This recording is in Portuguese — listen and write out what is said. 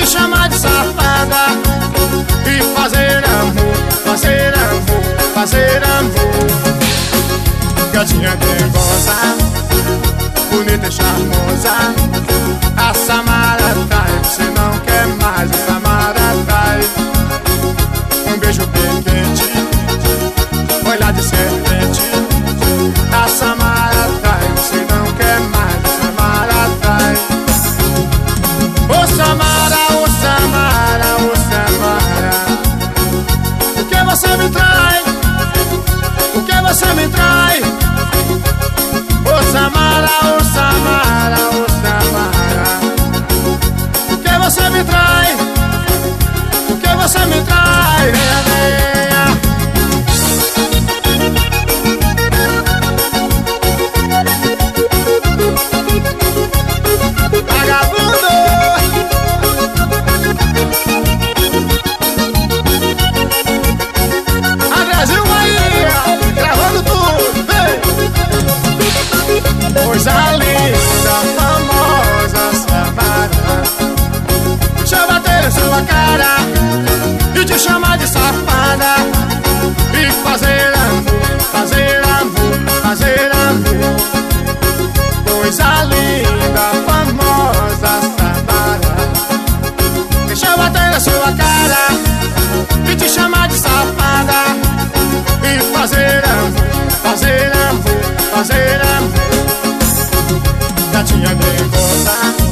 te chamar de safada e fazer amor, fazer amor, fazer amor. Gatinha dengosa, bonita e charmosa, a Samara trai, você não quer mais, a Samara trai. Um beijo bem quente, olhar de serpente, a Samara trai, você não quer mais, a Samara trai. Ô Samara, ô Samara, ô Samara, por que você me trai? Por que você me trai? Ô Samara, ô Samara, ô Samara, por que você me trai? Por que você me trai? Venha, venha. Vagabundo. A Brasil aí, gravando tudo, vem. Coisa linda, famosa Samara, deixa eu bater na sua cara e te chamar de safada e fazer amor, fazer amor, fazer amor. Coisa linda, famosa Samara, deixa eu bater na sua cara e te chamar de safada e fazer amor, fazer amor, fazer amor. Gatinha dengosa,